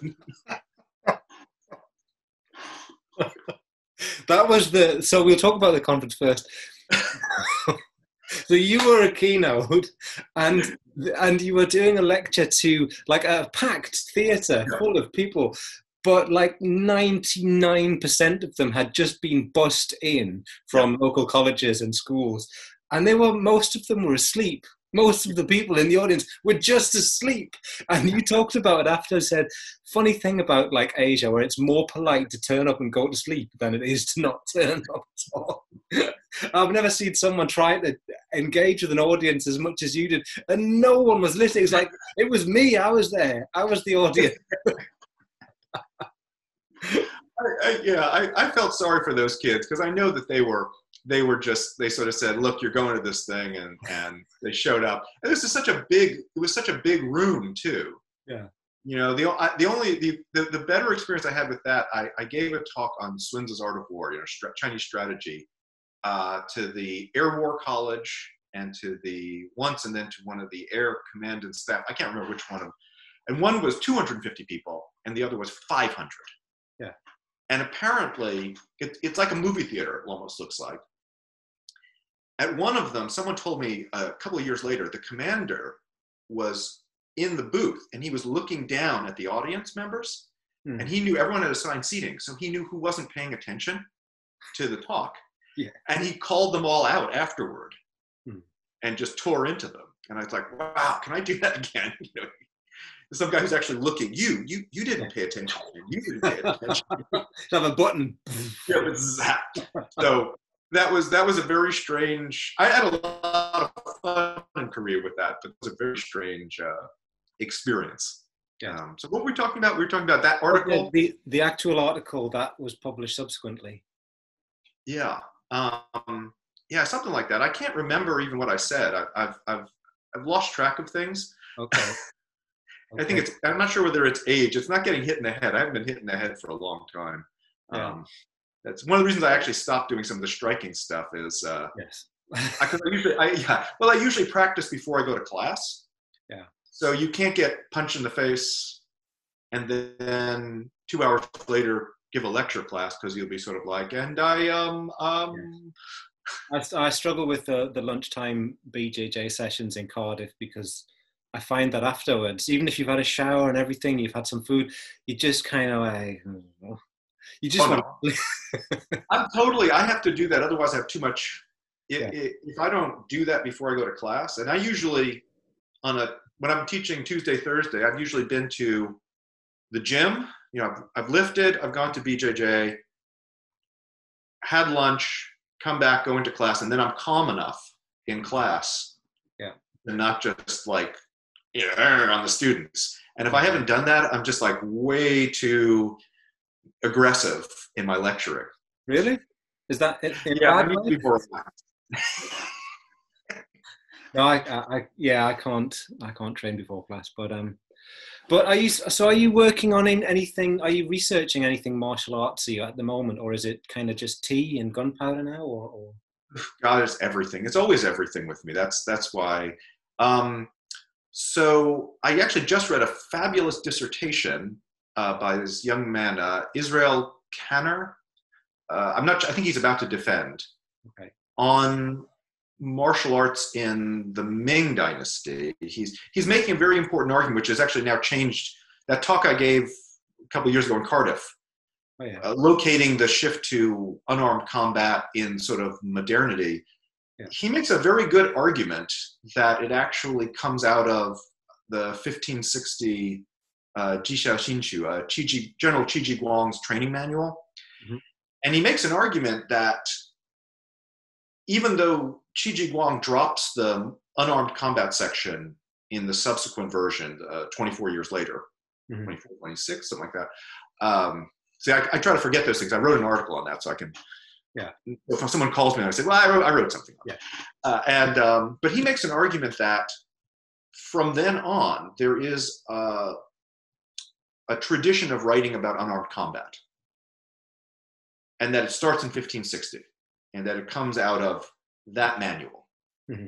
That was the. So we'll talk about the conference first. So you were a keynote, and and you were doing a lecture to like a packed theatre full of people. But like ninety-nine percent of them had just been bussed in from yeah. local colleges and schools. And they were, most of them were asleep most of the people in the audience were just asleep. And you talked about it after, said, funny thing about like Asia, where it's more polite to turn up and go to sleep than it is to not turn up at all. I've never seen someone try to engage with an audience as much as you did, and no one was listening. It's like, it was me, I was there, I was the audience. I, I, yeah, I, I felt sorry for those kids, because I know that they were they were just, they sort of said, look, you're going to this thing, and and they showed up. And this is such a big, it was such a big room too. Yeah. You know, the I, the only the, the the better experience I had with that, I, I gave a talk on Sun's Art of War, you know, st- Chinese strategy, uh, to the Air War College and to the once, and then to one of the Air Command and Staff. I can't remember which one of them. And one was two hundred fifty people, and the other was five hundred. Yeah. And apparently, it, it's like a movie theater, it almost looks like. At one of them, someone told me a couple of years later, the commander was in the booth, and he was looking down at the audience members, mm. and he knew everyone had assigned seating, so he knew who wasn't paying attention to the talk. Yeah. And he called them all out afterward, mm. and just tore into them. And I was like, wow, can I do that again? You know, some guy who's actually looking, you, you, you didn't pay attention. You didn't pay attention. Have a button. Yeah, it was zapped. So that was, that was a very strange, I had a lot of fun in Korea with that, but it was a very strange uh, experience. Yeah. Um, so what were we talking about? We were talking about that article. The, the actual article that was published subsequently. Yeah. Um, yeah, something like that. I can't remember even what I said. I, I've, I've, I've lost track of things. Okay. Okay. I think it's, I'm not sure whether it's age. It's not getting hit in the head. I haven't been hit in the head for a long time. Yeah. Um, that's one of the reasons I actually stopped doing some of the striking stuff is, uh, yes. I, cause I usually, I, yeah, well, I usually practice before I go to class. Yeah. So you can't get punched in the face and then two hours later give a lecture class, because you'll be sort of like, and I, um, um, yes. I, I struggle with the, the lunchtime B J J sessions in Cardiff, because I find that afterwards, even if you've had a shower and everything, you've had some food, you just kind of like, you just oh, want no. I'm totally, I have to do that. Otherwise I have too much. If, yeah. if I don't do that before I go to class, and I usually on a, when I'm teaching Tuesday, Thursday, I've usually been to the gym, you know, I've, I've lifted, I've gone to B J J, had lunch, come back, go into class, and then I'm calm enough in class. Yeah. And not just like, yeah, on the students. And if I haven't done that, I'm just like way too aggressive in my lecturing. Really? Is that in, in yeah, I bad need to be more No, I, I, yeah, I can't, I can't train before class. But um, but are you? So are you working on in anything? Are you researching anything martial artsy at the moment, or is it kind of just tea and gunpowder now, or? or? God, it's everything. It's always everything with me. That's that's why. Um, so I actually just read a fabulous dissertation uh, by this young man, uh, Israel Kanner. Uh, I'm not. I think he's about to defend okay. on martial arts in the Ming Dynasty. He's he's making a very important argument, which has actually now changed. That talk I gave a couple of years ago in Cardiff, oh, yeah. uh, locating the shift to unarmed combat in sort of modernity. Yeah. He makes a very good argument that it actually comes out of the fifteen sixty uh, Jishao Xinshu, uh, Qi Ji, General Qi Ji Guang's training manual. Mm-hmm. And he makes an argument that even though Qi Ji Guang drops the unarmed combat section in the subsequent version, uh, twenty-four years later, mm-hmm. twenty-four, twenty-six, something like that. Um, see, I, I try to forget those things. I wrote an article on that, so I can. Yeah. If someone calls me and I say, "Well, I wrote, I wrote something." On yeah. Uh, and um, but he makes an argument that from then on there is uh, a tradition of writing about unarmed combat, and that it starts in fifteen sixty, and that it comes out of that manual. Mm-hmm.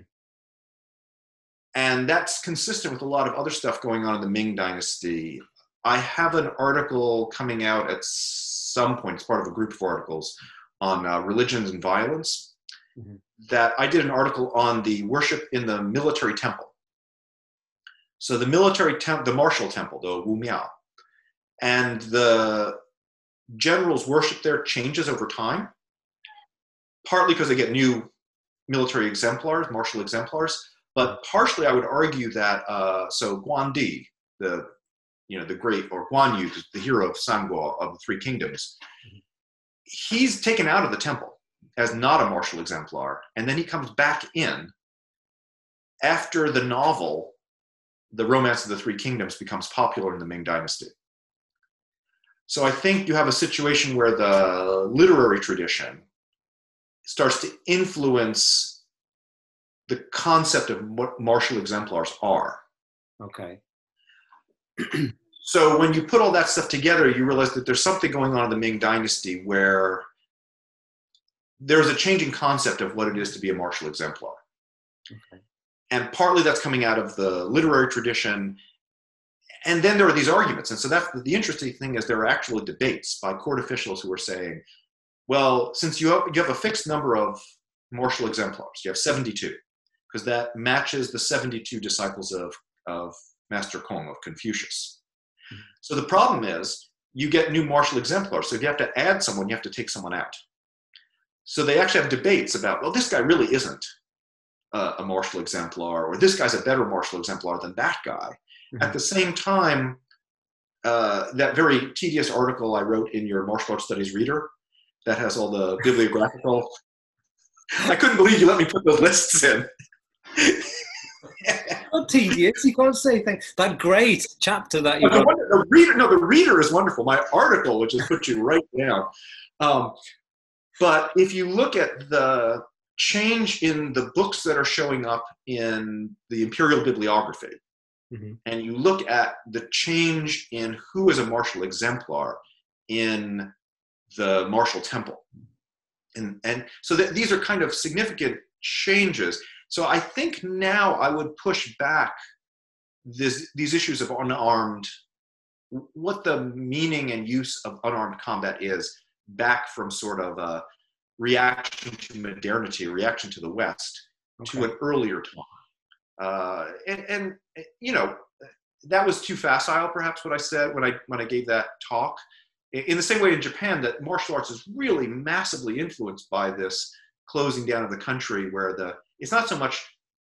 And that's consistent with a lot of other stuff going on in the Ming Dynasty. I have an article coming out at some point, it's part of a group of articles, on uh, religions and violence, mm-hmm. that I did an article on the worship in the military temple. So the military temple, the martial temple, the Wu Miao, and the generals' worship there changes over time, partly because they get new military exemplars, martial exemplars, But partially, I would argue that uh, so Guandi, the you know the great, or Guan Yu, the hero of Sanguo of the Three Kingdoms, he's taken out of the temple as not a martial exemplar, and then he comes back in after the novel, The Romance of the Three Kingdoms, becomes popular in the Ming Dynasty. So I think you have a situation where the literary tradition starts to influence the concept of what martial exemplars are. Okay. So when you put all that stuff together, you realize that there's something going on in the Ming Dynasty where there's a changing concept of what it is to be a martial exemplar. Okay. And partly that's coming out of the literary tradition. And then there are these arguments. And so that's the interesting thing, is there are actual debates by court officials who are saying, well, since you have, you have a fixed number of martial exemplars, you have seventy-two, because that matches the seventy-two disciples of, of Master Kong, of Confucius. Mm-hmm. So the problem is you get new martial exemplars. So if you have to add someone, you have to take someone out. So they actually have debates about, well, this guy really isn't uh, a martial exemplar, or this guy's a better martial exemplar than that guy. Mm-hmm. At the same time, uh, that very tedious article I wrote in your Martial Arts Studies Reader that has all the bibliographical, I couldn't believe you let me put those lists in. Not tedious, you can't say things. That great chapter that you no, got. the, the reader, no, the reader is wonderful. My article, which has put you right down. Um, but if you look at the change in the books that are showing up in the imperial bibliography, mm-hmm. and you look at the change in who is a martial exemplar in the martial temple, and and so that these are kind of significant changes. So I think now I would push back this, these issues of unarmed, what the meaning and use of unarmed combat is, back from sort of a reaction to modernity, a reaction to the West, okay. to an earlier time. Uh, and, and, you know, that was too facile, perhaps, what I said when I, when I gave that talk. In the same way in Japan, that martial arts is really massively influenced by this closing down of the country, where the it's not so much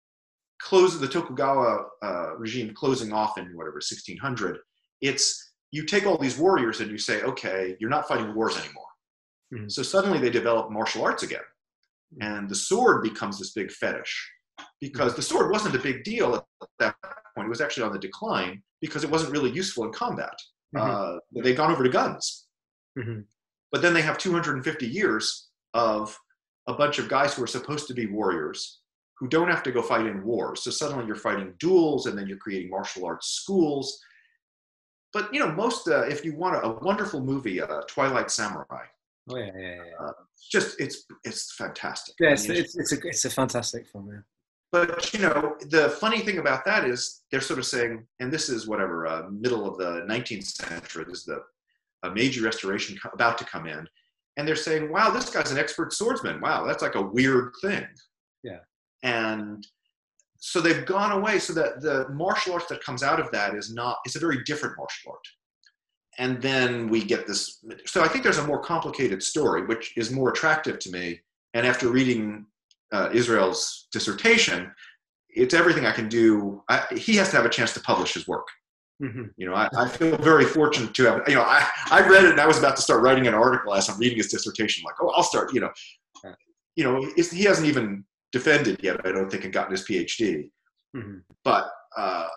close the Tokugawa uh, regime closing off in whatever sixteen hundred. It's you take all these warriors and you say, okay, you're not fighting wars anymore. Mm-hmm. So suddenly they develop martial arts again, and the sword becomes this big fetish, because the sword wasn't a big deal at that point. It was actually on the decline because it wasn't really useful in combat. Mm-hmm. Uh, they'd gone over to guns. Mm-hmm. But then they have two hundred fifty years of a bunch of guys who are supposed to be warriors who don't have to go fight in wars. So suddenly you're fighting duels, and then you're creating martial arts schools. But, you know, most, uh, if you want a, a wonderful movie, uh, Twilight Samurai. Oh, yeah, yeah, yeah. Uh, it's just, it's it's fantastic. Yeah, it's, I mean, it's, it's, a, it's a fantastic film, yeah. But, you know, the funny thing about that is they're sort of saying, and this is whatever, uh, middle of the nineteenth century, this is the a Meiji Restoration co- about to come in. And they're saying, wow, this guy's an expert swordsman. Wow, that's like a weird thing. Yeah. And so they've gone away, so that the martial arts that comes out of that is not, it's a very different martial art. And then we get this, so I think there's a more complicated story, which is more attractive to me. And after reading uh, Israel's dissertation, it's everything I can do. I, he has to have a chance to publish his work. Mm-hmm. You know, I, I feel very fortunate to have, you know, I, I read it and I was about to start writing an article as I'm reading his dissertation. I'm like, oh, I'll start, you know, you know, it's, he hasn't even defended yet, I don't think, and gotten his PhD. Mm-hmm. But, uh,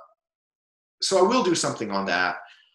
so I will do something on that.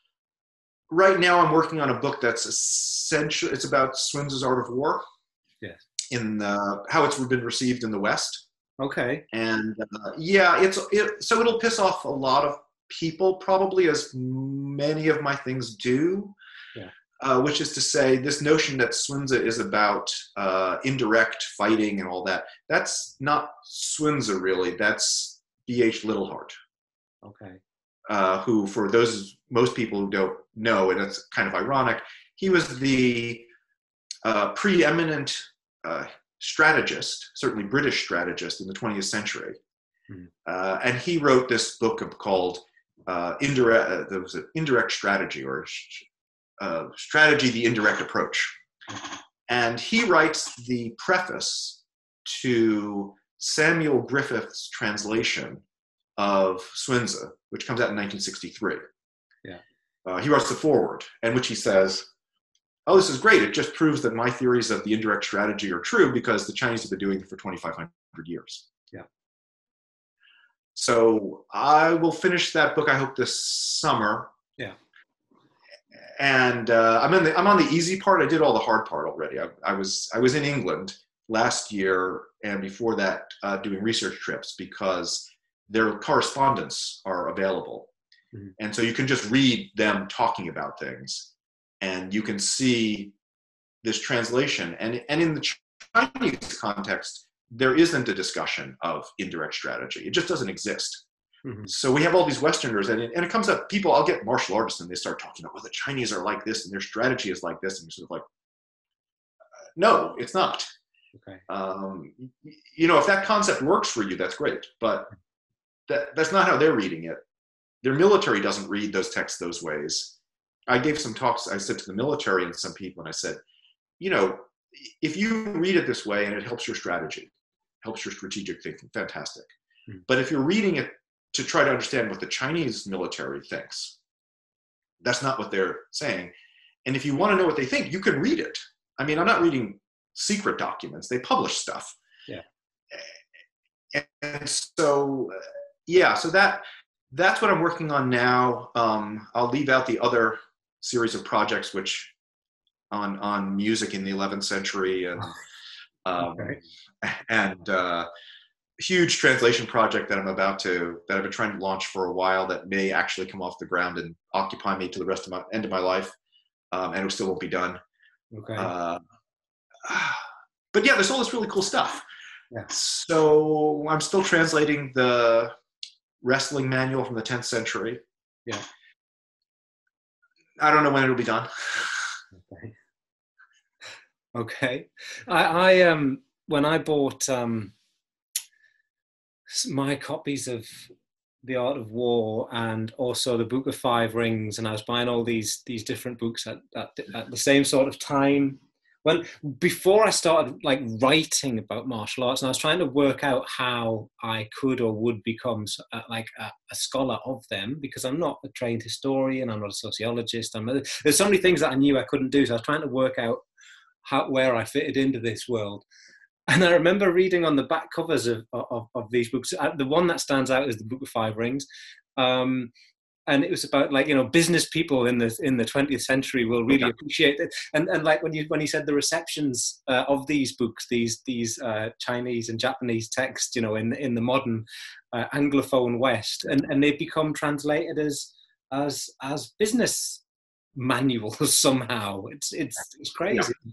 Right now I'm working on a book that's essential. It's about Sun Tzu's Art of War. Yes. In uh, how it's been received in the West. Okay. And uh, yeah, it's it, so it'll piss off a lot of people, probably, as many of my things do. Yeah. Uh, which is to say, this notion that Sun Tzu is about uh, indirect fighting and all that, that's not Sun Tzu, really. That's B H Littleheart. Okay. Uh, who, for those, most people who don't know, and it's kind of ironic, he was the uh, preeminent uh, strategist, certainly British strategist in the twentieth century. Mm-hmm. Uh, and he wrote this book called uh, Indirect, uh, there was an Indirect Strategy, or uh, Strategy, the Indirect Approach. And he writes the preface to Samuel Griffith's translation of Xunzi, which comes out in nineteen sixty-three. Yeah. Uh, he writes the foreword, in which he says, oh, this is great. It just proves that my theories of the indirect strategy are true because the Chinese have been doing it for twenty-five hundred years. Yeah. So I will finish that book, I hope, this summer. Yeah. And uh, I'm in the I'm on the easy part. I did all the hard part already. I, I was I was in England last year and before that uh, doing research trips because their correspondence are available, mm-hmm. and so you can just read them talking about things, and you can see this translation. And and in the Chinese context, there isn't a discussion of indirect strategy. It just doesn't exist. Mm-hmm. So we have all these Westerners, and it, and it comes up, people, I'll get martial artists, and they start talking about, well, the Chinese are like this, and their strategy is like this, and you're sort of like, uh, no, it's not. Okay. Um, you know, if that concept works for you, that's great, but that, that's not how they're reading it. Their military doesn't read those texts those ways. I gave some talks, I said to the military and some people, and I said, you know, if you read it this way and it helps your strategy, helps your strategic thinking, fantastic. Mm-hmm. But if you're reading it to try to understand what the Chinese military thinks, that's not what they're saying. And if you want to know what they think, you can read it. I mean, I'm not reading secret documents. They publish stuff. Yeah. And so, yeah, so that that's what I'm working on now. Um, I'll leave out the other series of projects, which on on music in the eleventh century and um, okay. and uh, huge translation project that I'm about to, that I've been trying to launch for a while that may actually come off the ground and occupy me to the rest of my, end of my life. Um, and it still won't be done. Okay. Uh, but yeah, there's all this really cool stuff. Yeah. So I'm still translating the wrestling manual from the tenth century. Yeah. I don't know when it'll be done. Okay. Okay. I, I um, when I bought, um, my copies of The Art of War and also the Book of Five Rings, and I was buying all these these different books at, at, at the same sort of time. When before I started like writing about martial arts, and I was trying to work out how I could or would become uh, like a, a scholar of them, because I'm not a trained historian, I'm not a sociologist. I'm a, there's so many things that I knew I couldn't do, so I was trying to work out how where I fitted into this world. And I remember reading on the back covers of, of, of these books, the one that stands out is the Book of Five Rings. Um, and it was about like, you know, business people in the in the twentieth century will really appreciate it. And and like when you when he said the receptions uh, of these books, these these uh, Chinese and Japanese texts, you know, in in the modern uh, Anglophone West, and, and they've become translated as as as business manuals somehow. It's it's it's crazy. Yeah.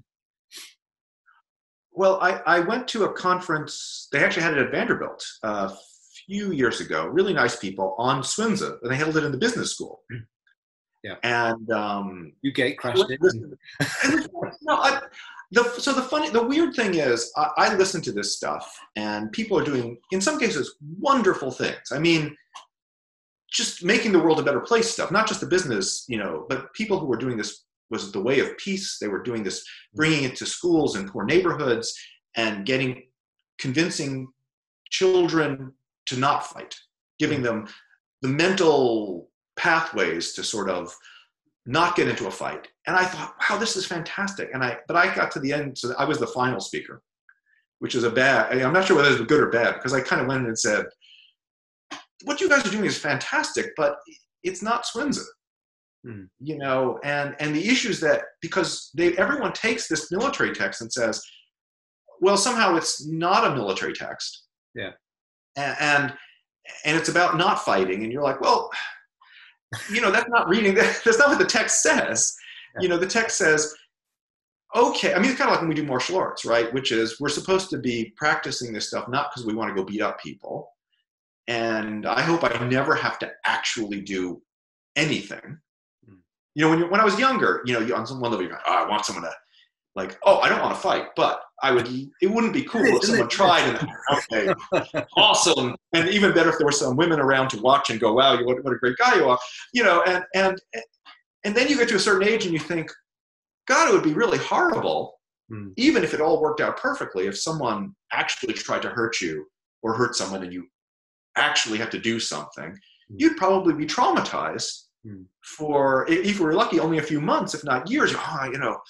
Well, I, I went to a conference, they actually had it at Vanderbilt a few years ago, really nice people, on Xunzi, and they held it in the business school. Yeah. And um, you gate crashed it. it no, I, the, so the funny, the weird thing is, I, I listen to this stuff, and people are doing, in some cases, wonderful things. I mean, just making the world a better place stuff, not just the business, you know, but people who are doing this was the way of peace. They were doing this, bringing it to schools and poor neighborhoods and getting, convincing children to not fight, giving them the mental pathways to sort of not get into a fight. And I thought, wow, this is fantastic. And I, but I got to the end, so I was the final speaker, which is a bad, I'm not sure whether it's good or bad, because I kind of went in and said, what you guys are doing is fantastic, but it's not Xunzi. Hmm. You know, and and the issues that, because they everyone takes this military text and says, well, somehow it's not a military text. Yeah. And and, and it's about not fighting, and you're like, well, you know, that's not reading, that's not what the text says. Yeah. You know, the text says, okay, I mean, it's kind of like when we do martial arts, right? Which is, we're supposed to be practicing this stuff not because we want to go beat up people. And I hope I never have to actually do anything. You know, when you when I was younger, you know, you, on some one level, you're like, oh, I want someone to, like, oh, I don't want to fight, but I would. It wouldn't be cool if someone tried and, okay, awesome, and even better if there were some women around to watch and go, wow, what, what a great guy you are, you know, and and and then you get to a certain age and you think, God, it would be really horrible, hmm. even if it all worked out perfectly, if someone actually tried to hurt you or hurt someone and you actually have to do something, mm. you'd probably be traumatized mm. for, if you were lucky, only a few months, if not years. Oh, you know,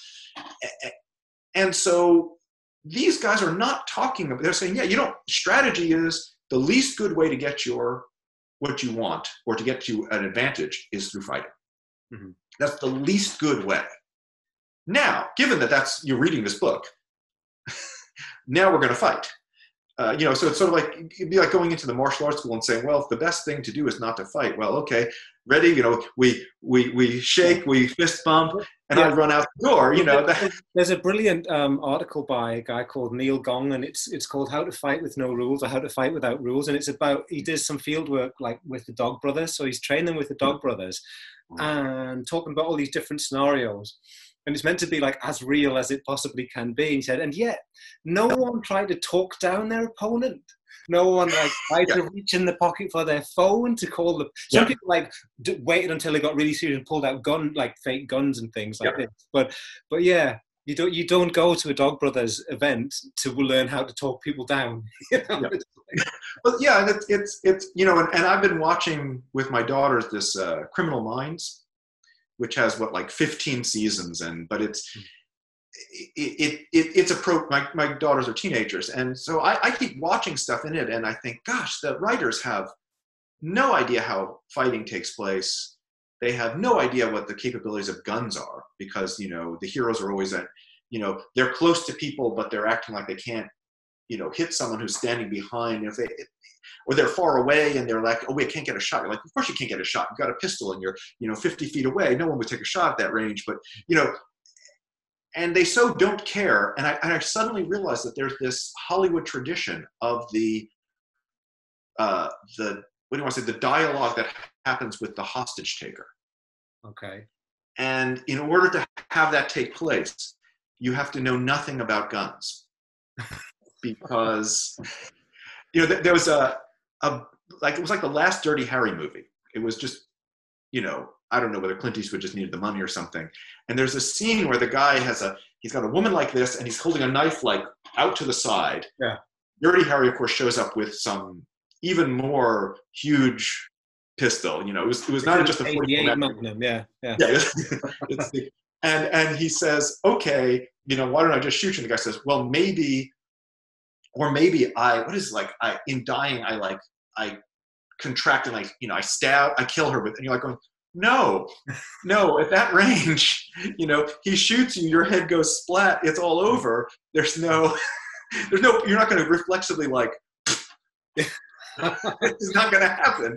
and so these guys are not talking about, they're saying, yeah, you don't, strategy is the least good way to get your, what you want or to get you an advantage is through fighting. Mm-hmm. That's the least good way. Now, given that that's, you're reading this book, now we're going to fight. Uh, you know, so it's sort of like, it'd be like going into the martial arts school and saying, well, if the best thing to do is not to fight, well, okay, ready, you know, we we we shake, we fist bump, and yeah. I run out the door, you know. There's a brilliant um, article by a guy called Neil Gong, and it's it's called How to Fight with No Rules, or How to Fight Without Rules, and it's about, he does some field work like with the Dog Brothers, so he's training with the Dog Brothers, and talking about all these different scenarios. And it's meant to be like as real as it possibly can be. He said, and yet no one tried to talk down their opponent. No one like tried yeah. to reach in the pocket for their phone to call the. Some yeah. people like d- waited until they got really serious and pulled out gun like fake guns and things like yeah. this. But but yeah, you don't you don't go to a Dog Brothers event to learn how to talk people down. You know? Yeah. Well, yeah, it's it's it's you know, and, and I've been watching with my daughters this uh, Criminal Minds, which has what, like fifteen seasons, and but it's it, it, it it's a pro. My my daughters are teenagers, and so I, I keep watching stuff in it, and I think, gosh, the writers have no idea how fighting takes place. They have no idea what the capabilities of guns are, because you know the heroes are always at, you know, they're close to people, but they're acting like they can't, you know, hit someone who's standing behind. If they or they're far away and they're like, oh, wait, I can't get a shot. You're like, of course you can't get a shot. You've got a pistol and you're, you know, fifty feet away. No one would take a shot at that range. But, you know, and they so don't care. And I, and I suddenly realized that there's this Hollywood tradition of the, uh, the what do you want to say, the dialogue that happens with the hostage taker. Okay. And in order to have that take place, you have to know nothing about guns. Because, you know, there was a, a, like, it was like the last Dirty Harry movie. It was just, you know, I don't know whether Clint Eastwood just needed the money or something. And there's a scene where the guy has a, he's got a woman like this, and he's holding a knife, like, out to the side. Yeah. Dirty Harry, of course, shows up with some even more huge pistol. You know, it was, it was not just a forty-eight Magnum. Yeah, yeah. Yeah. It's the, and, and he says, okay, you know, why don't I just shoot you? And the guy says, well, maybe, or maybe I, what is it, like, I, in dying, I like, I contract and like, you know, I stab, I kill her with, and you're like going, no, no, at that range, you know, he shoots you, your head goes splat, it's all over. There's no, there's no, you're not going to reflexively like, it's not going to happen.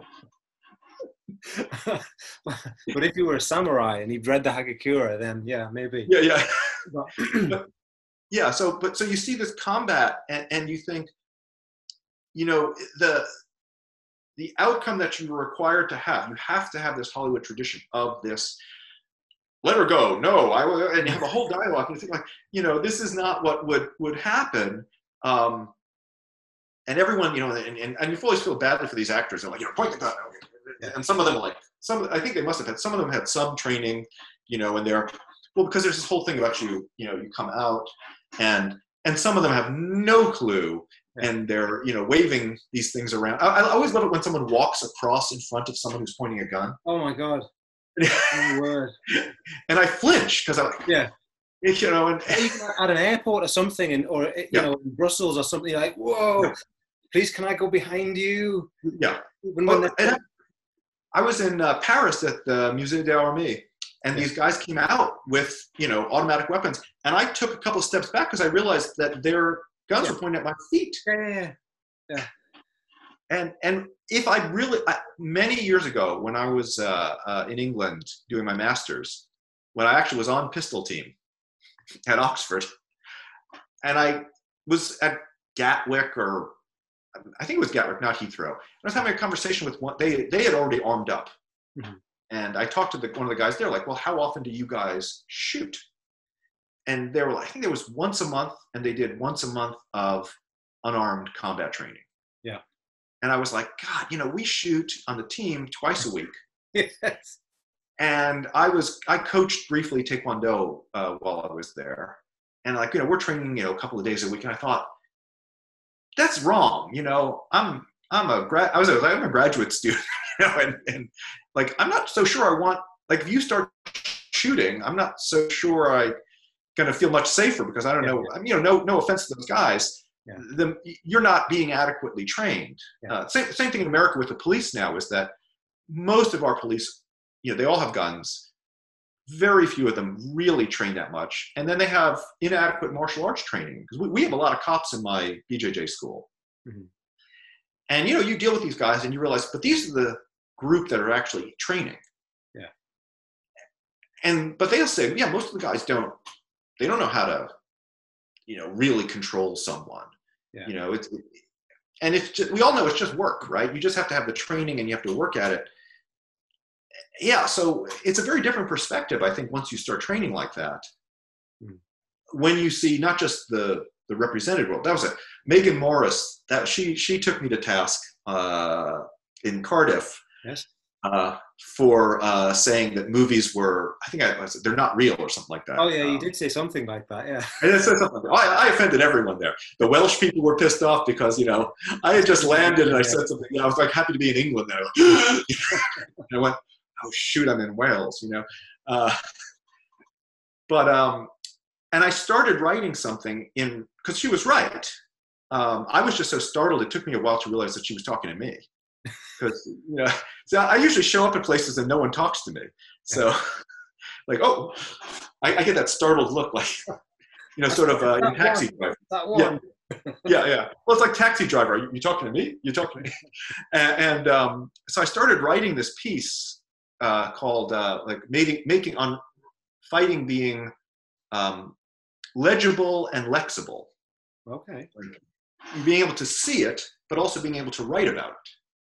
But if you were a samurai and you'd read the Hagakure, then yeah, maybe. Yeah, yeah. But, yeah, so, but so you see this combat and, and you think, you know, the, the outcome that you were required to have, you have to have this Hollywood tradition of this, let her go, no, I will, and you have a whole dialogue, and you think like, you know, this is not what would, would happen. Um, and everyone, you know, and, and, and you always feel badly for these actors. They're like, you know, point the gun. And some of them are like, some, I think they must have had, some of them had some training, you know, and they're, well, because there's this whole thing about you, you know, you come out and, and some of them have no clue. And they're, you know, waving these things around. I, I always love it when someone walks across in front of someone who's pointing a gun. Oh my God. Oh, word. And I flinch because I'm like, yeah, you know, and at an airport or something, and or you yeah. know, in Brussels or something, like, whoa, yeah. Please, can I go behind you? Yeah. When, well, when and I, I was in uh, Paris at the Musée d'Armée, and yeah. these guys came out with, you know, automatic weapons, and I took a couple steps back because I realized that they're guns yeah. were pointing at my feet. Yeah, yeah, yeah. And and if I really, I, many years ago when I was uh, uh, in England doing my master's, when I actually was on pistol team at Oxford, and I was at Gatwick, or I think it was Gatwick, not Heathrow. I was having a conversation with one, they, they had already armed up. Mm-hmm. And I talked to the, one of the guys there, like, well, how often do you guys shoot? And they were like, I think there was once a month, and they did once a month of unarmed combat training. Yeah. And I was like, God, you know, we shoot on the team twice a week. Yes. And I was, I coached briefly Taekwondo uh, while I was there. And like, you know, we're training, you know, a couple of days a week. And I thought, that's wrong. You know, I'm I'm a grad I was a, I'm a graduate student, you know, and, and like I'm not so sure I want like if you start shooting, I'm not so sure I going to feel much safer because I don't yeah, know. yeah. I mean, you know, no no offense to those guys, Yeah. the, you're not being adequately trained. Yeah. Uh, same same thing in America with the police now is that most of our police, you know, they all have guns. Very few of them really train that much. And then they have inadequate martial arts training. Because we, we have a lot of cops in my B J J school. Mm-hmm. And, you know, you deal with these guys and you realize, but these are the group that are actually training. Yeah. And, but they'll say, yeah, most of the guys don't, they don't know how to, you know, really control someone. Yeah. You know, it's, it, and it's just, we all know it's just work, right? You just have to have the training and you have to work at it. Yeah, so it's a very different perspective, I think, once you start training like that. Mm. When you see not just the the represented world, that was it. Megan Morris, that she she took me to task uh, in Cardiff. Yes. Uh, for uh, saying that movies were, I think I, I said, they're not real or something like that. Oh yeah, you um, did say something like that, yeah. I did say something. I, I offended everyone there. The Welsh people were pissed off because, you know, I had just landed and I said something. You know, I was like happy to be in England there. And I went, oh shoot, I'm in Wales, you know. Uh, but um, and I started writing something in because she was right. Um, I was just so startled. It took me a while to realize that she was talking to me. Because you know, so I usually show up at places and no one talks to me. So, like, oh, I, I get that startled look, like, you know, sort of uh, in Taxi Driver. That one. Yeah, yeah, yeah. Well, it's like Taxi Driver. Are you, you talking to me? You talking to me? And, and um, so I started writing this piece uh, called uh, like making making on fighting being um, legible and lexible. Okay. Like, being able to see it, but also being able to write about it.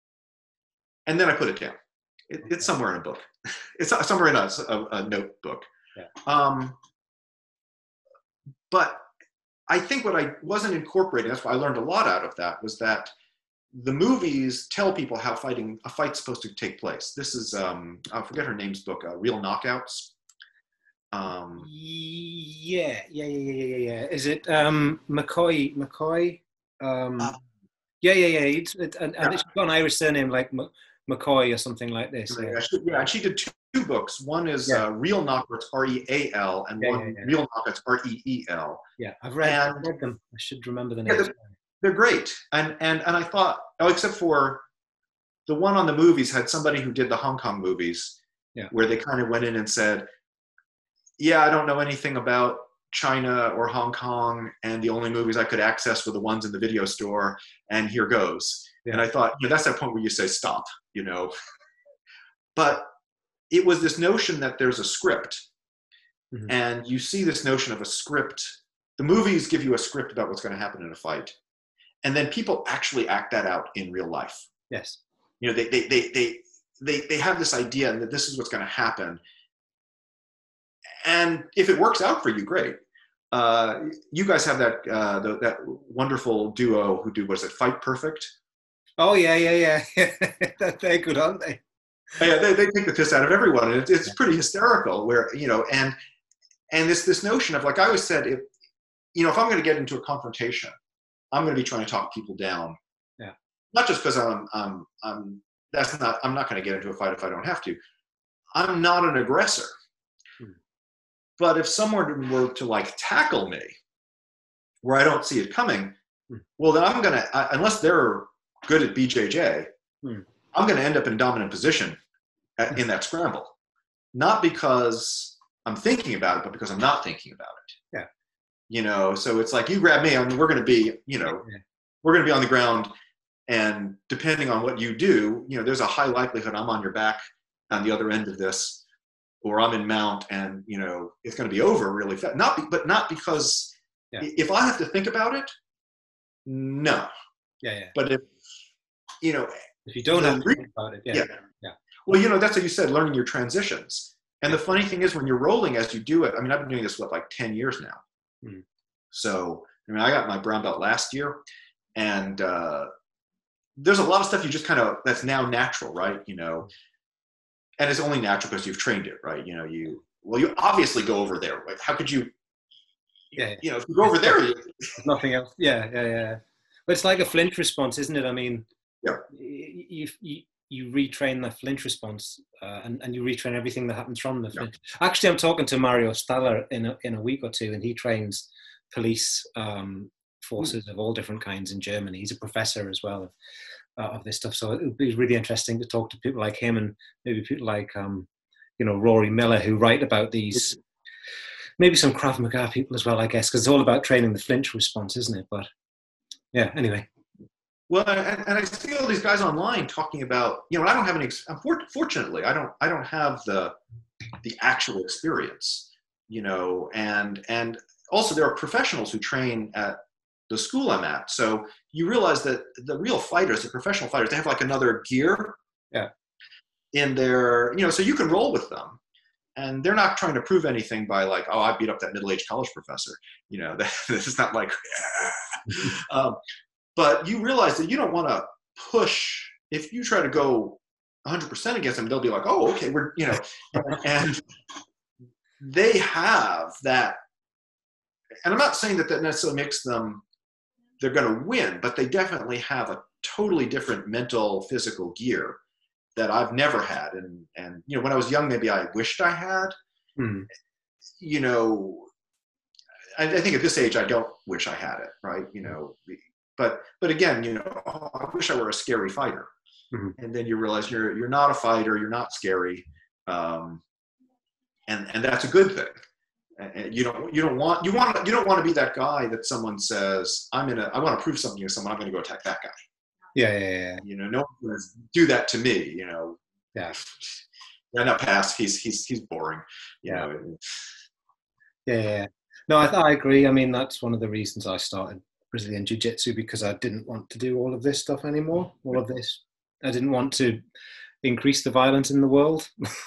And then I put it down. It, okay. It's somewhere in a book. It's somewhere in a, a, a notebook. Yeah. Um, but I think what I wasn't incorporating, that's why I learned a lot out of that, was that the movies tell people how fighting a fight's supposed to take place. This is, um, I forget her name's book, uh, Real Knockouts. Um, yeah, yeah, yeah, yeah, yeah, yeah. Is it um, McCoy? McCoy? Um, uh, yeah, yeah, yeah. It's, it, and, and yeah. It's got an Irish surname like M- McCoy or something like this. Yeah, yeah. yeah and she did two, two books. One is yeah. uh, Real Knockouts, R E A L, and yeah, one yeah, yeah. Real Knockouts, R E E L. Yeah, I've read, and, I've read them. I should remember the names. Yeah, they're, they're great. And, and, and I thought, oh, except for the one on the movies had somebody who did the Hong Kong movies, yeah. where they kind of went in and said, yeah, I don't know anything about China or Hong Kong, and the only movies I could access were the ones in the video store, and here goes. Yeah. And I thought, you know, that's that point where you say stop, you know. But it was this notion that there's a script, mm-hmm. and you see this notion of a script. The movies give you a script about what's going to happen in a fight, and then people actually act that out in real life. Yes. You know, they they they they they, they have this idea that this is what's going to happen. And if it works out for you, great. Uh, you guys have that uh, the, that wonderful duo who do, what is it, Fight Perfect? Oh, yeah, yeah, yeah. They're good, aren't they? Yeah, they, they take the piss out of everyone. And it's, it's pretty hysterical where, you know, and and this this notion of, like I always said, if, you know, if I'm going to get into a confrontation, I'm going to be trying to talk people down. Yeah. Not just because I'm, I'm, I'm, that's not, I'm not going to get into a fight if I don't have to. I'm not an aggressor. But if someone were to like tackle me where I don't see it coming, hmm. well, then I'm going to, unless they're good at B J J, hmm. I'm going to end up in dominant position at, in that scramble. Not because I'm thinking about it, but because I'm not thinking about it. Yeah. You know, so it's like you grab me, I mean, we're going to be, you know, yeah. we're going to be on the ground, and depending on what you do, you know, there's a high likelihood I'm on your back on the other end of this. Or I'm in mount, and you know it's going to be over really fast. Not, be, but not because yeah. if I have to think about it, no. Yeah, yeah. But if you know, if you don't have to think about it, yeah. yeah, yeah. Well, you know, that's what you said, learning your transitions. And the funny thing is, when you're rolling as you do it, I mean, I've been doing this what like ten years now. Mm-hmm. So I mean, I got my brown belt last year, and uh, there's a lot of stuff you just kind of that's now natural, right? You know. And it's only natural because you've trained it, right? You know, you, well, you obviously go over there. Like, how could you, yeah, you know, if you go over there, you, nothing else. Yeah, yeah, yeah. But it's like a flinch response, isn't it? I mean, Yeah. you you, you retrain the flinch response, uh, and and you retrain everything that happens from the flinch. Yeah. Actually, I'm talking to Mario Staller in a, in a week or two, and he trains police um, forces mm. of all different kinds in Germany. He's a professor as well of, uh, of this stuff. So it would be really interesting to talk to people like him, and maybe people like um, you know, Rory Miller, who write about these. Maybe some Krav Maga people as well, I guess, because it's all about training the flinch response, isn't it? But yeah, anyway. Well, and, and I see all these guys online talking about, you know, I don't have any, unfortunately, I don't, I don't have the, the actual experience, you know, and, and also there are professionals who train at the school I'm at. So you realize that the real fighters, the professional fighters, they have like another gear yeah. in their, you know, so you can roll with them. And they're not trying to prove anything by like, oh, I beat up that middle-aged college professor. You know, this is not like, um, but you realize that you don't want to push. If you try to go one hundred percent against them, they'll be like, oh, okay, we're, you know, and they have that. And I'm not saying that that necessarily makes them, they're going to win, but they definitely have a totally different mental, physical gear that I've never had. And, and, you know, when I was young, maybe I wished I had, mm. you know, I, I think at this age, I don't wish I had it. Right. You know, but, but again, you know, oh, I wish I were a scary fighter. Mm-hmm. And then you realize you're, you're not a fighter. You're not scary. Um, and, and that's a good thing. And you don't, you don't want, you want, you don't want to be that guy that someone says, I'm in a, I want to prove something to someone. I'm going to go attack that guy. Yeah, yeah, yeah. You know, no one can do that to me. You know. Yeah. Yeah, not pass. He's he's he's boring. You yeah. know. Yeah, yeah. No, I I agree. I mean, that's one of the reasons I started Brazilian Jiu-Jitsu, because I didn't want to do all of this stuff anymore. All of this, I didn't want to increase the violence in the world.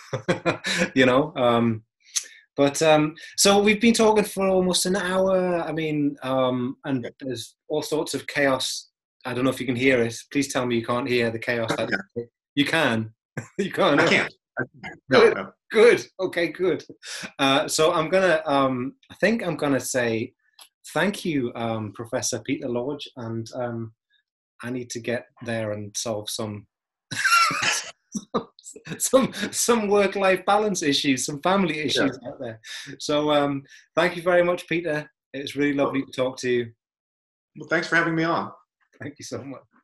you know. Um, But um, so we've been talking for almost an hour. I mean, um, and there's all sorts of chaos. I don't know if you can hear it. Please tell me you can't hear the chaos. I can. You can. you can't. I can't. No, good. No. Good. Okay. Good. Uh, so I'm gonna. Um, I think I'm gonna say thank you, um, Professor Peter Lorge, and um, I need to get there and solve some. some some work-life balance issues, some family issues yeah. out there. So um, thank you very much, Peter. It's really lovely to talk to you. Well, thanks for having me on. Thank you so much.